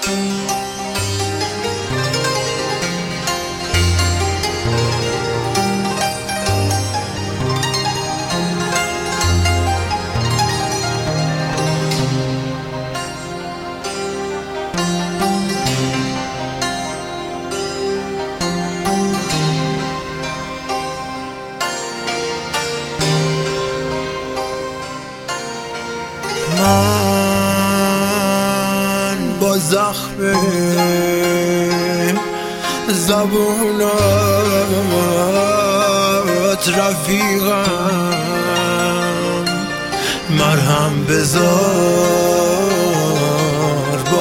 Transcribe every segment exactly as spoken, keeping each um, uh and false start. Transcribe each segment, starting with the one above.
من با زخم زبونات رفیقم، مرهم بذار با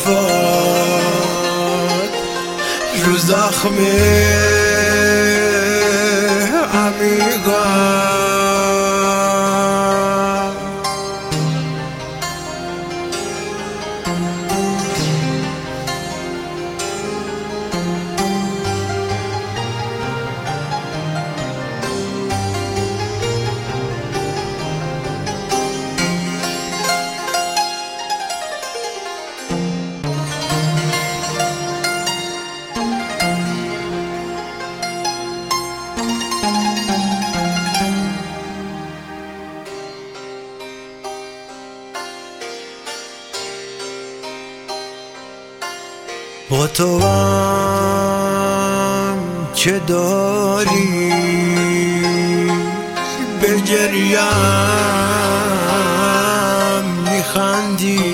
حرفات رو زخم عمیقم. با تو هم که داری به گریم میخندی،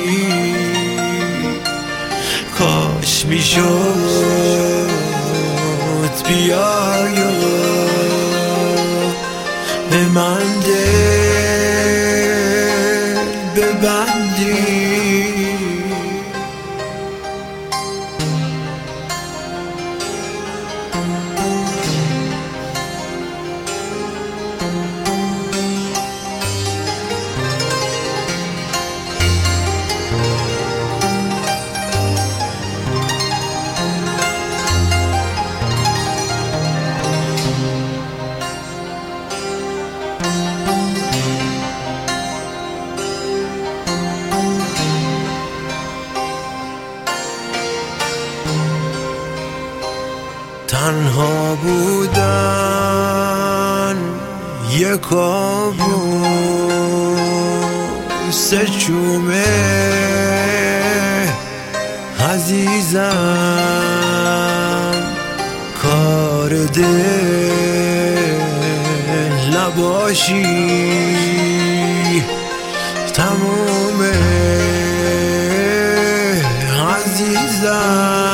کاش میشد بیای و به من دل ببندی. تنها بودن یک کابوس چومه عزیزم، کار دل نباشی تمومه عزیزم.